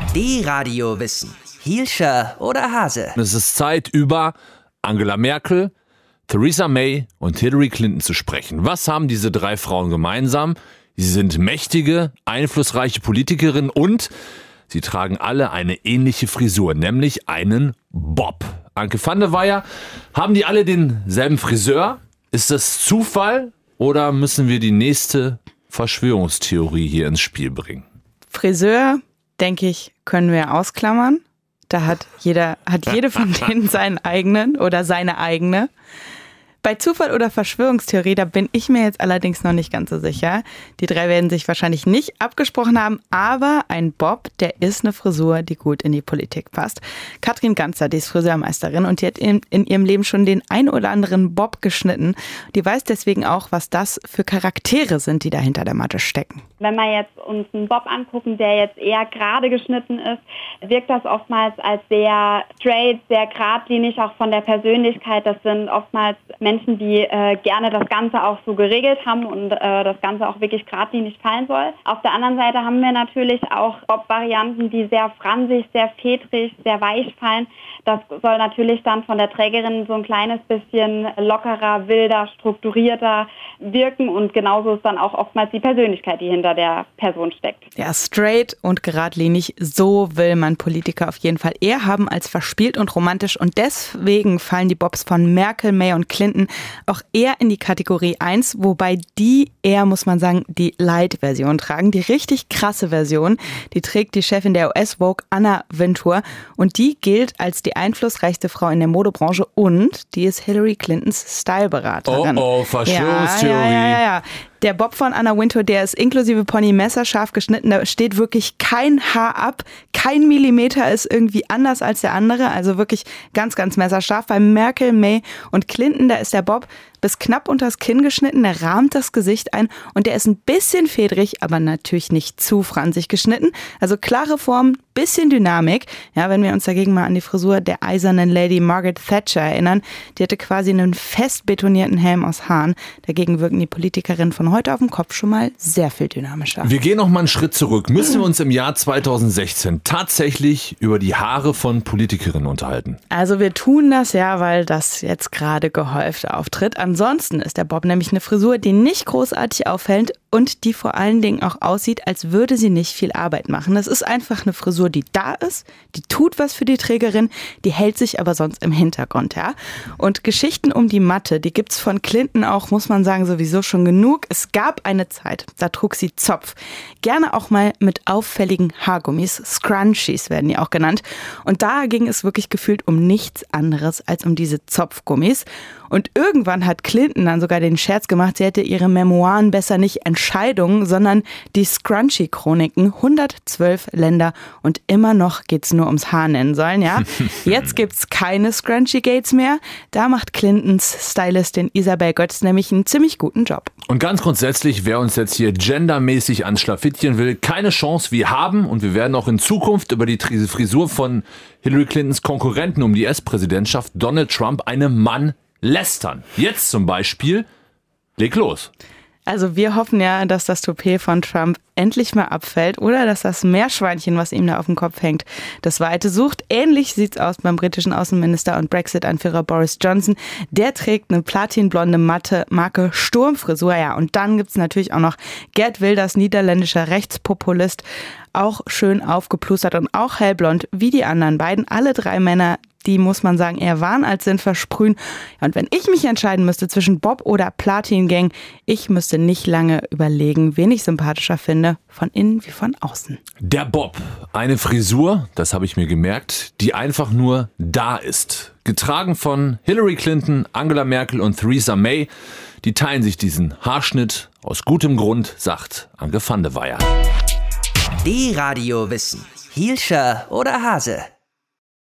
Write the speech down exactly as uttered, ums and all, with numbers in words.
D-Radio Wissen. Hielscher oder Hase? Es ist Zeit, über Angela Merkel, Theresa May und Hillary Clinton zu sprechen. Was haben diese drei Frauen gemeinsam? Sie sind mächtige, einflussreiche Politikerinnen und sie tragen alle eine ähnliche Frisur, nämlich einen Bob. Anke van der Weyer, haben die alle denselben Friseur? Ist das Zufall oder müssen wir die nächste Verschwörungstheorie hier ins Spiel bringen? Friseur, denke ich, können wir ausklammern. Da hat jeder, hat jede von denen seinen eigenen oder seine eigene. Bei Zufall oder Verschwörungstheorie, da bin ich mir jetzt allerdings noch nicht ganz so sicher. Die drei werden sich wahrscheinlich nicht abgesprochen haben, aber ein Bob, der ist eine Frisur, die gut in die Politik passt. Katrin Ganzer, die ist Friseurmeisterin und die hat in, in ihrem Leben schon den ein oder anderen Bob geschnitten. Die weiß deswegen auch, was das für Charaktere sind, die da hinter der Matte stecken. Wenn wir jetzt uns einen Bob angucken, der jetzt eher gerade geschnitten ist, wirkt das oftmals als sehr straight, sehr geradlinig, auch von der Persönlichkeit. Das sind oftmals Menschen, die äh, gerne das Ganze auch so geregelt haben und äh, das Ganze auch wirklich geradlinig fallen soll. Auf der anderen Seite haben wir natürlich auch Bob-Varianten, die sehr fransig, sehr fedrig, sehr weich fallen. Das soll natürlich dann von der Trägerin so ein kleines bisschen lockerer, wilder, strukturierter wirken und genauso ist dann auch oftmals die Persönlichkeit, die hinter der Person steckt. Ja, straight und geradlinig, so will man Politiker auf jeden Fall eher haben als verspielt und romantisch und deswegen fallen die Bobs von Merkel, May und Clinton auch eher in die Kategorie eins, wobei die eher, muss man sagen, die Light-Version tragen. Die richtig krasse Version, die trägt die Chefin der U S Vogue, Anna Wintour und die gilt als die einflussreichste Frau in der Modebranche und die ist Hillary Clintons Styleberaterin. Oh oh, Verschwörungstheorie. Ja, ja, ja, ja. Der Bob von Anna Wintour, der ist inklusive Pony messerscharf geschnitten, da steht wirklich kein Haar ab, kein Millimeter ist irgendwie anders als der andere, also wirklich ganz, ganz messerscharf. Bei Merkel, May und Clinton, da ist der Bob bis knapp unters Kinn geschnitten, der rahmt das Gesicht ein und der ist ein bisschen fedrig, aber natürlich nicht zu fransig geschnitten. Also klare Form, bisschen Dynamik. Ja, wenn wir uns dagegen mal an die Frisur der eisernen Lady Margaret Thatcher erinnern, die hatte quasi einen fest betonierten Helm aus Haaren. Dagegen wirken die Politikerinnen von heute auf dem Kopf schon mal sehr viel dynamischer. Wir gehen noch mal einen Schritt zurück. Müssen wir uns im Jahr zweitausendsechzehn tatsächlich über die Haare von Politikerinnen unterhalten? Also wir tun das ja, weil das jetzt gerade gehäuft auftritt. Ansonsten ist der Bob nämlich eine Frisur, die nicht großartig auffällt und die vor allen Dingen auch aussieht, als würde sie nicht viel Arbeit machen. Es ist einfach eine Frisur, die da ist, die tut was für die Trägerin, die hält sich aber sonst im Hintergrund, ja. Und Geschichten um die Matte, die gibt's von Clinton auch, muss man sagen, sowieso schon genug. Es gab eine Zeit, da trug sie Zopf. Gerne auch mal mit auffälligen Haargummis, Scrunchies werden die auch genannt. Und da ging es wirklich gefühlt um nichts anderes als um diese Zopfgummis. Und irgendwann hat Clinton dann sogar den Scherz gemacht, sie hätte ihre Memoiren besser nicht Entscheidungen, sondern die Scrunchie-Chroniken, hundertzwölf Länder und immer noch geht's nur ums Haar nennen sollen, ja. Jetzt gibt's keine Scrunchie-Gates mehr, da macht Clintons Stylistin Isabel Götz nämlich einen ziemlich guten Job. Und ganz grundsätzlich, wer uns jetzt hier gendermäßig an Schlafittchen will, keine Chance, wir haben und wir werden auch in Zukunft über die Frisur von Hillary Clintons Konkurrenten um die U S-Präsidentschaft Donald Trump, einem Mann, lästern. Jetzt zum Beispiel, leg los. Also wir hoffen ja, dass das Toupet von Trump endlich mal abfällt oder dass das Meerschweinchen, was ihm da auf dem Kopf hängt, das Weite sucht. Ähnlich sieht's aus beim britischen Außenminister und Brexit-Anführer Boris Johnson. Der trägt eine platinblonde Matte Marke Sturmfrisur. Ja, und dann gibt's natürlich auch noch Geert Wilders, niederländischer Rechtspopulist, auch schön aufgeplustert und auch hellblond wie die anderen beiden. Alle drei Männer, die, muss man sagen, eher Wahn als Sinn versprühen. Und wenn ich mich entscheiden müsste zwischen Bob oder Platin Gang, ich müsste nicht lange überlegen, wen ich sympathischer finde, von innen wie von außen. Der Bob, eine Frisur, das habe ich mir gemerkt, die einfach nur da ist. Getragen von Hillary Clinton, Angela Merkel und Theresa May. Die teilen sich diesen Haarschnitt aus gutem Grund, sagt Anke van der Weyer. D-Radio Wissen. Hielscher oder Hase?